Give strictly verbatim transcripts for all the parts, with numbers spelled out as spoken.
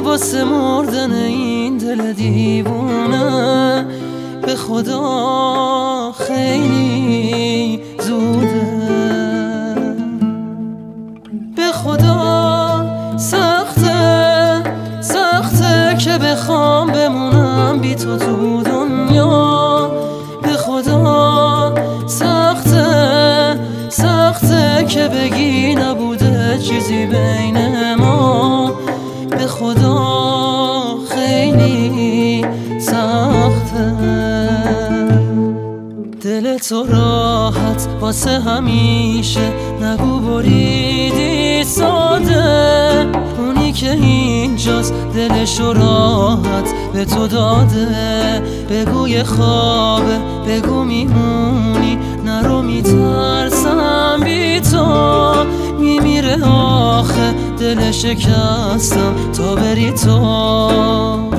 واسه مردن این دل دیوونه به خدا خیلی زوده. به خدا سخته سخته که بخوام بمونم بی تو تو دنیا. به خدا سخته سخته که بگی نبوده چیزی بین ما. به خدا خیلی سخته. دل تو راحت واسه همیشه نگو بریدی ساده. اونی که اینجاست دلشو راحت به تو داده. بگو یه خوابه بگو میمونی نرو میترسم بی تو. میمیره آخه دل شکستم تا بری تو.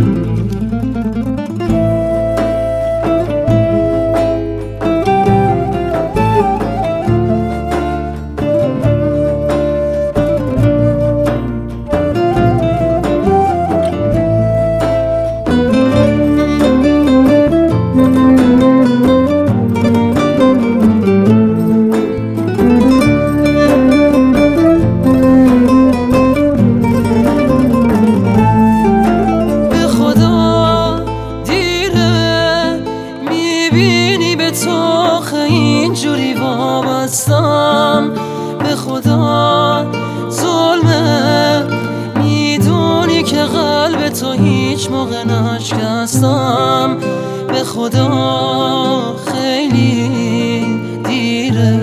اینجوری وابستم به خدا ظلمه. میدونی که قلب تو هیچ موقع نشکستم. به خدا خیلی دیره.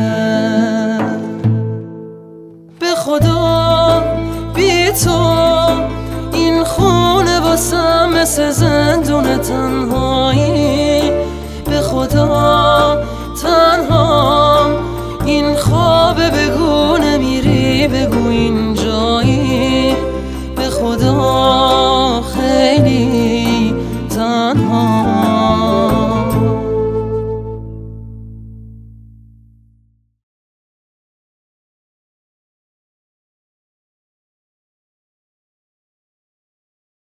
به خدا بی تو این خونه واسم مثل زندون تنهایی. به خدا تنهام این خوابه بگو نمیری بگو اینجایی. به خدا خیلی تنهام.